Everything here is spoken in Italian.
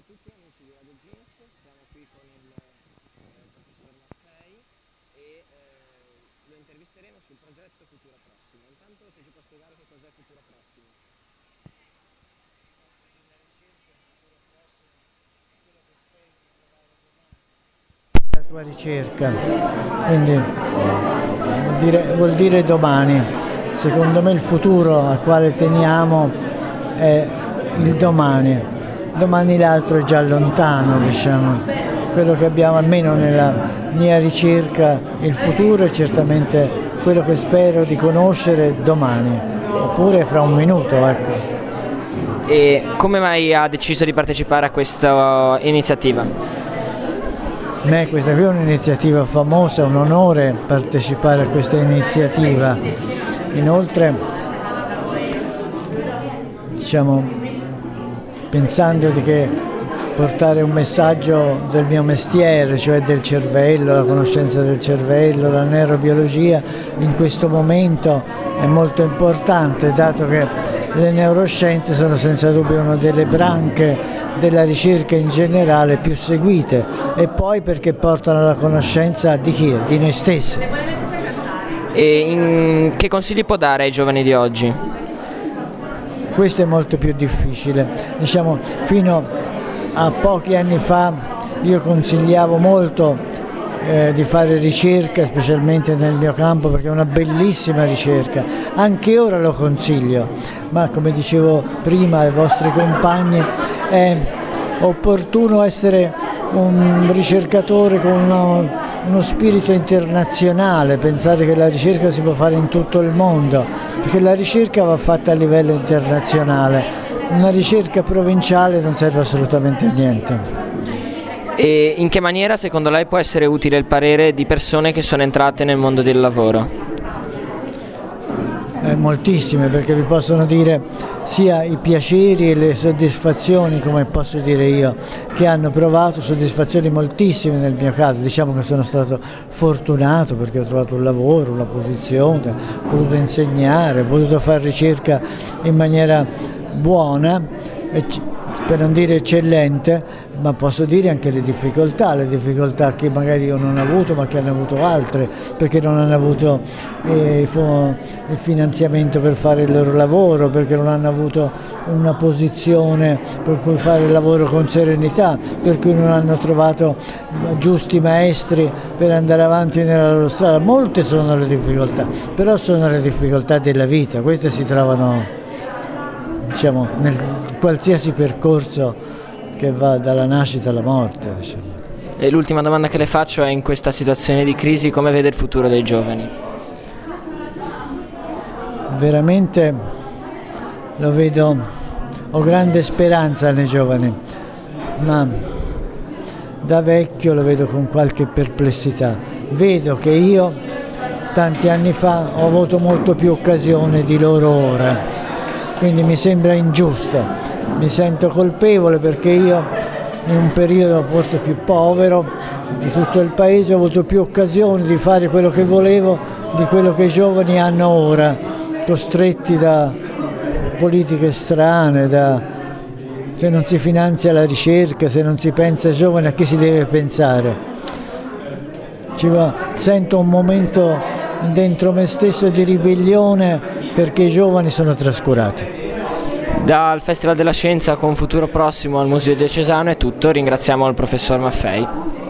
tutti amici di Radio Jeans, siamo qui con il professor Maffei e lo intervisteremo sul progetto Futuro Prossimo. Intanto se ci può spiegare che cos'è Futuro Prossimo. La tua ricerca, quindi vuol dire domani. Secondo me il futuro al quale teniamo è il domani. Domani l'altro è già lontano, diciamo. Quello che abbiamo, almeno nella mia ricerca, il futuro è certamente quello che spero di conoscere domani, oppure fra un minuto, ecco. E come mai ha deciso di partecipare a questa iniziativa? Per me questa qui è un'iniziativa famosa, è un onore partecipare a questa iniziativa. Inoltre, diciamo, pensando di che portare un messaggio del mio mestiere, cioè del cervello, la conoscenza del cervello, la neurobiologia, in questo momento è molto importante, dato che le neuroscienze sono senza dubbio una delle branche della ricerca in generale più seguite, e poi perché portano alla conoscenza di chi? Di noi stessi. E che consigli può dare ai giovani di oggi? Questo è molto più difficile. Diciamo, fino a pochi anni fa io consigliavo molto di fare ricerca, specialmente nel mio campo, perché è una bellissima ricerca. Anche ora lo consiglio, ma come dicevo prima ai vostri compagni, è opportuno essere un ricercatore con uno spirito internazionale, pensare che la ricerca si può fare in tutto il mondo, perché la ricerca va fatta a livello internazionale, una ricerca provinciale non serve assolutamente a niente. E in che maniera secondo lei può essere utile il parere di persone che sono entrate nel mondo del lavoro? Moltissime, perché vi possono dire sia i piaceri e le soddisfazioni, come posso dire io, che hanno provato, soddisfazioni moltissime nel mio caso. Diciamo che sono stato fortunato perché ho trovato un lavoro, una posizione, ho potuto insegnare, ho potuto fare ricerca in maniera buona, per non dire eccellente, ma posso dire anche le difficoltà che magari io non ho avuto ma che hanno avuto altre, perché non hanno avuto il finanziamento per fare il loro lavoro, perché non hanno avuto una posizione per cui fare il lavoro con serenità, per cui non hanno trovato giusti maestri per andare avanti nella loro strada. Molte sono le difficoltà, però sono le difficoltà della vita, queste si trovano, diciamo, nel qualsiasi percorso che va dalla nascita alla morte, diciamo. E l'ultima domanda che le faccio è: in questa situazione di crisi come vede il futuro dei giovani? Veramente lo vedo, ho grande speranza nei giovani, ma da vecchio lo vedo con qualche perplessità. Vedo che io tanti anni fa ho avuto molto più occasione di loro ora, quindi mi sembra ingiusto. Mi sento colpevole perché io in un periodo forse più povero di tutto il paese ho avuto più occasioni di fare quello che volevo di quello che i giovani hanno ora, costretti da politiche strane, se non si finanzia la ricerca, se non si pensa ai giovani, a chi si deve pensare? Sento un momento dentro me stesso di ribellione perché i giovani sono trascurati. Dal Festival della Scienza con Futuro Prossimo al Museo Diocesano è tutto, ringraziamo il professor Maffei.